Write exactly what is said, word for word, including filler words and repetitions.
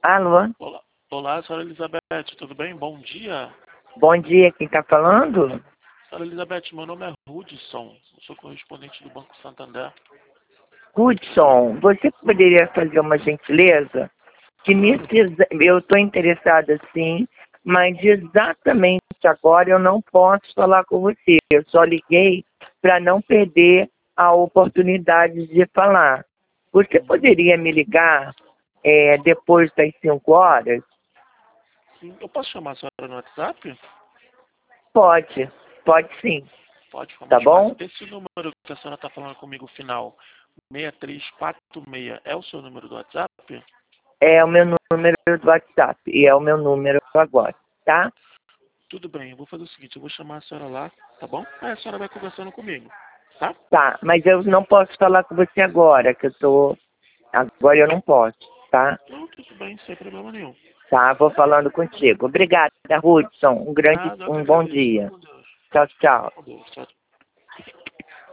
Alô? Olá, olá, senhora Elizabeth, tudo bem? Bom dia. Bom dia, quem está falando? Senhora Elizabeth, meu nome é Hudson, eu sou correspondente do Banco Santander. Hudson, você poderia fazer uma gentileza? Que Claro. nesse, exa- eu estou interessada sim, mas exatamente agora eu não posso falar com você. Eu só liguei para não perder a oportunidade de falar. Você Uhum. poderia me ligar é, depois das cinco horas? Sim, eu posso chamar a senhora no WhatsApp? Pode, pode sim, Pode, ficar tá mais fácil. bom? Esse número que a senhora está falando comigo, final seis três quatro seis, é o seu número do WhatsApp? É o meu número do WhatsApp e é o meu número agora, tá? Tudo bem, eu vou fazer o seguinte, eu vou chamar a senhora lá, tá bom? Aí a senhora vai conversando comigo, tá? Tá, mas eu não posso falar com você agora, que eu tô... Agora eu não posso, tá? Não, tudo bem, sem problema nenhum. Tá, vou falando contigo. Obrigada, Hudson. Um grande, Nada, eu que um bom agradeço. Fica dia. com Deus. Tchau, tchau. Com Deus, tchau.